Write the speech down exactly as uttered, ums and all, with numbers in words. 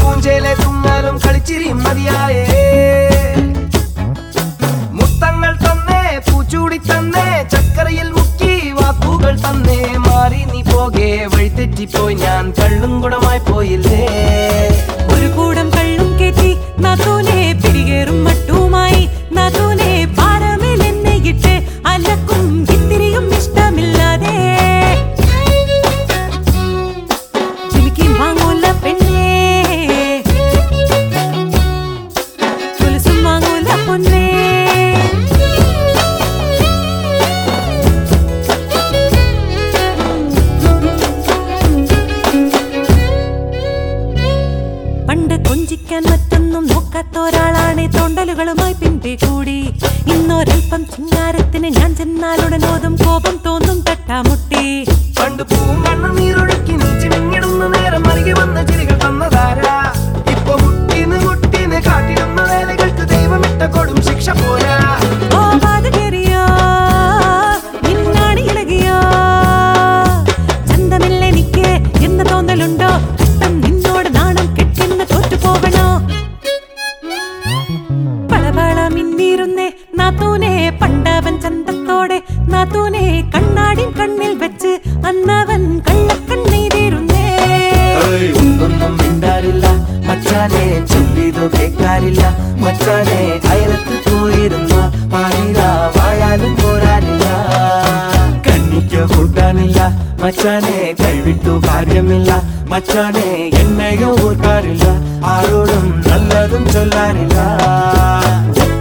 പൂഞ്ചേലെ തുങ്ങലും കളിച്ചിരിയും മതിയായേ മുത്തങ്ങൾ തന്നേ പൂച്ചൂടി തന്നേ ചക്കരയിൽ മുക്കി വാക്കുകൾ തന്നേ മാറി നീ പോകെ വഴിതെറ്റിപ്പോയി ഞാൻ കള്ളും കുടമായി പോയില്ലേ ഒരു കൂടം കള്ളും കേറ്റി നാത്തൂനെ പിടികേറും മട്ടുമായി നാത്തൂനെ പാറമേൽ എന്നെ ഇട്ട് അലക്കും ഇത്തിരിയും ഇഷ്ടമില്ലാതെ ജിമിക്കി വാങ്ങൂല പെണ്ണേ കൊലുസും വാങ്ങൂല പൊന്നേ പണ്ട് കൊഞ്ചിക്കാൻ മറ്റൊന്നും നോക്കാത്തൊരാളാണ് തോണ്ടലുകളുമായി പിൻപേ കൂടി ഇന്നൊരൽപ്പം ചിങ്ങാരത്തിന് ഞാൻ ചെന്നാലുടനോതും കോപം തോന്നും തട്ടാമുട്ടി പണ്ട് പൂവും കണ്ണു നീരൊഴുക്കി നീച്ചു മിങ്ങിടുന്ന നേരം അരികെ വന്ന ചിരികൾ തന്നതാരാ ഇപ്പൊ മുട്ടിന്ന് മുട്ടിന്ന് കാട്ടിടുന്ന വേലകൾക്ക് ദൈവമിട്ട കൊടും ശിക്ഷ പോരാ ഓ പാത കേറിയോ നിന്നാണ് ഇളകിയോ ചന്തമില്ലെനിക്ക് എന്ന് തോന്നലുണ്ടോ കഷ്ടം നിന്നോട് നാണം കെട്ടിന്ന് തോറ്റുപോകണോ പളപള മിന്നീരുന്നേ നാത്തൂനെ പണ്ടവൻ ചന്തത്തോടെ നാത്തൂനെ കണ്ണാടി കണ്ണിൽ വെച്ച് അന്നവൻ കള്ളക്കണ്ണീരുന്നേ ഒന്നും മിണ്ടാറില്ല മച്ചാനെ ചൊല്ലിതോ കേൾക്കാറില്ല മച്ചാനെ അയലത്ത് പോയിരുന്ന പാലില വാഴാലും പോരാനില്ല കണ്ണിക്കോ കൂട്ടാനില്ല മച്ചാനെ കൈവിട്ടു കാര്യമില്ല മച്ചാനെ എന്നെയോ ഓർക്കാറില്ല ആരോടും നല്ലതും ചൊല്ലാനില്ല